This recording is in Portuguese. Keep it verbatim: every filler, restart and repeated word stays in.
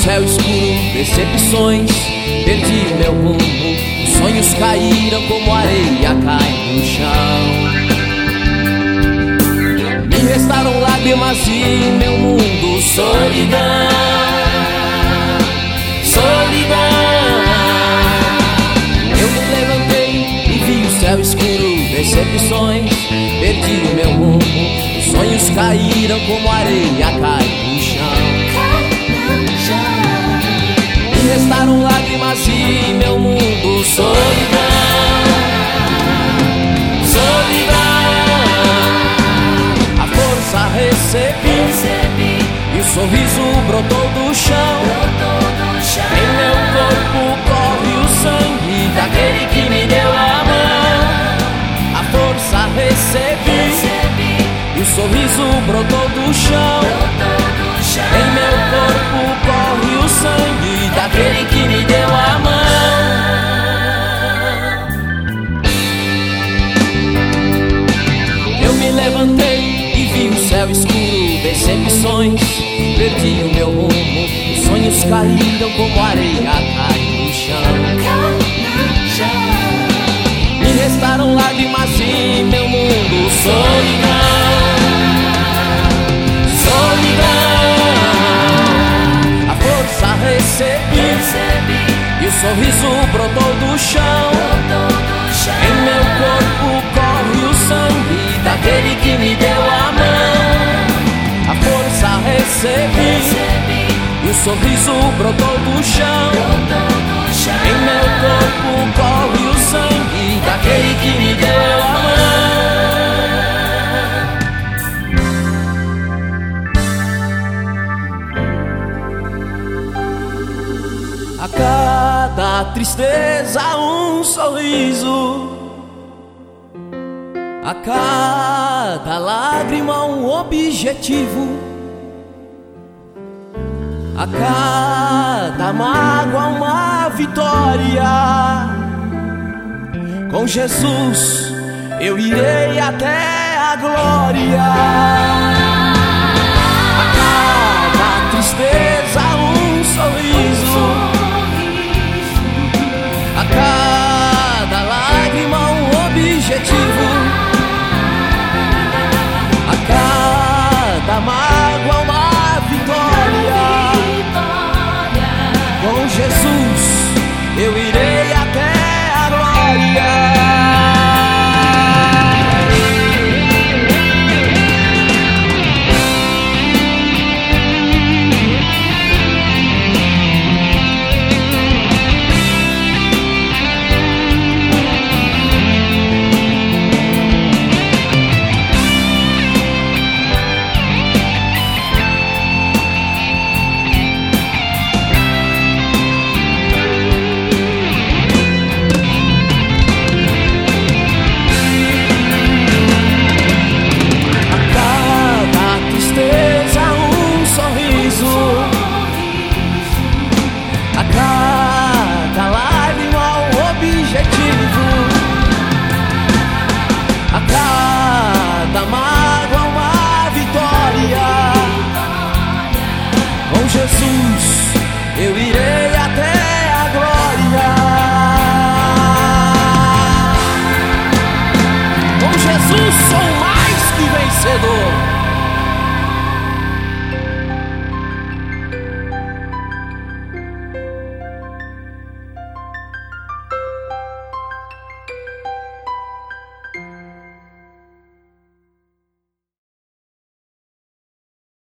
céu escuro, decepções, perdi o meu rumo. Os sonhos caíram como areia cai no chão. Me restaram lágrimas e meu mundo solidão, solidão. Eu me levantei e vi o céu escuro, decepções, perdi o meu rumo. Os sonhos caíram como areia cai no chão. Me restaram lágrimas e meu mundo solidão, solidão. A força recebi, recebi e o sorriso brotou do chão. Brotou do chão. Em meu corpo corre o sangue daquele que me deu a mão. A força recebi, recebi e o sorriso brotou do chão. Brotou do chão. Em meu corpo corre o sangue daquele que me deu a mão. Eu me levantei e vi o céu escuro, decepções, perdi o meu rumo. Os sonhos caíram como areia cai no chão. Me restaram lágrimas e meu mundo solidão, solidão. A força recebi, recebi e o sorriso brotou do chão. Brotou do chão. Em meu corpo corre o sangue daquele que me deu a mão. A força recebi, recebi e o sorriso brotou do chão. Brotou do chão. Em meu corpo corre o sangue daquele que me deu a mão. A cada tristeza um sorriso, a cada lágrima um objetivo, a cada mágoa uma vitória. Com Jesus eu irei até a glória. A cada tristeza um sorriso, a cada lágrima um objetivo, a cada mágoa uma vitória. Com Jesus eu irei até a glória. Jesus, eu irei